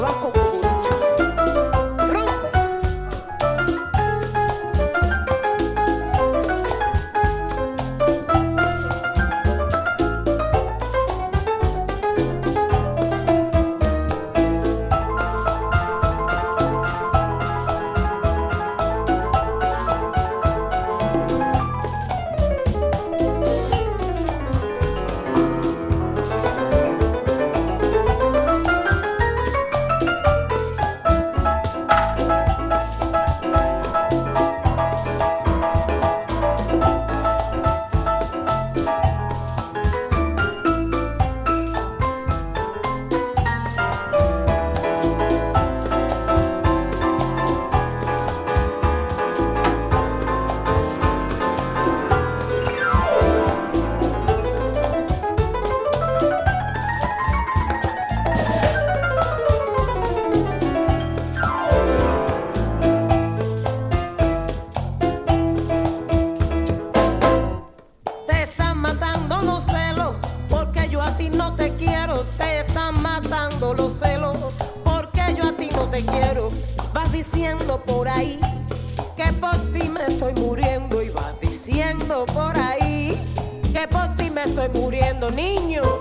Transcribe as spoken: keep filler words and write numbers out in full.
vas con cucurucho. Rompe. No te quiero, te están matando los celos, porque yo a ti no te quiero. Vas diciendo por ahí que por ti me estoy muriendo, y vas diciendo por ahí que por ti me estoy muriendo, niño.